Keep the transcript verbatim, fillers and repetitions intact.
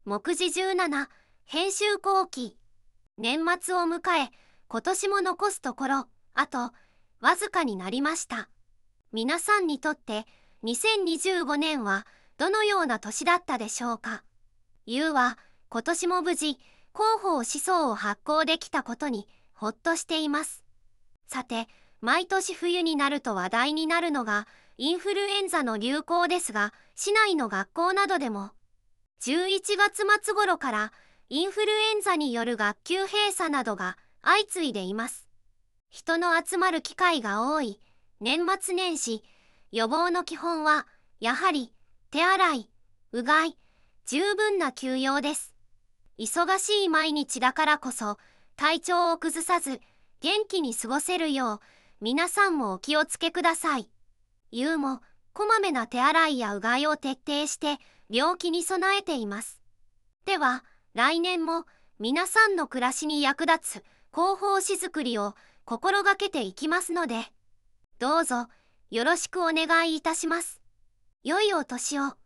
目次じゅうなな、編集後期。年末を迎え、今年も残すところ、あと、わずかになりました。皆さんにとって、にせんにじゅうごねんは、どのような年だったでしょうか。ゆうは、今年も無事、広報思想を発行できたことに、ほっとしています。さて、毎年冬になると話題になるのが、インフルエンザの流行ですが、市内の学校などでも、じゅういちがつ末頃からインフルエンザによる学級閉鎖などが相次いでいます。人の集まる機会が多い年末年始、予防の基本はやはり手洗い、うがい、十分な休養です。忙しい毎日だからこそ体調を崩さず元気に過ごせるよう皆さんもお気をつけください。ゆうもこまめな手洗いやうがいを徹底して病気に備えています。では、来年も皆さんの暮らしに役立つ広報誌作りを心がけていきますので、どうぞよろしくお願いいたします。良いお年を。